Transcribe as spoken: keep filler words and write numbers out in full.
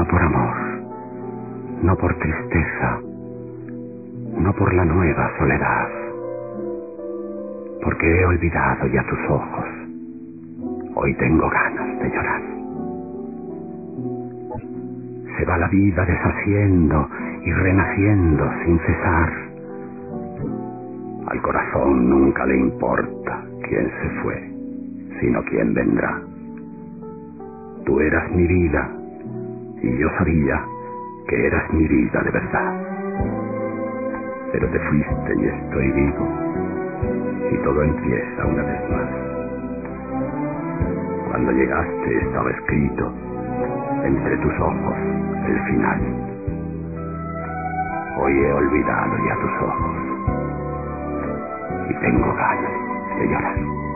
No por amor, no por tristeza, no por la nueva soledad, porque he olvidado ya tus ojos. Hoy tengo ganas de llorar. Se va la vida deshaciendo y renaciendo sin cesar. Al corazón nunca le importa quién se fue, sino quién vendrá. Tú eras mi vida y yo sabía que eras mi vida de verdad. Pero te fuiste y estoy vivo y todo empieza una vez más. Cuando llegaste estaba escrito entre tus ojos el final. Hoy he olvidado ya tus ojos y tengo ganas de llorar.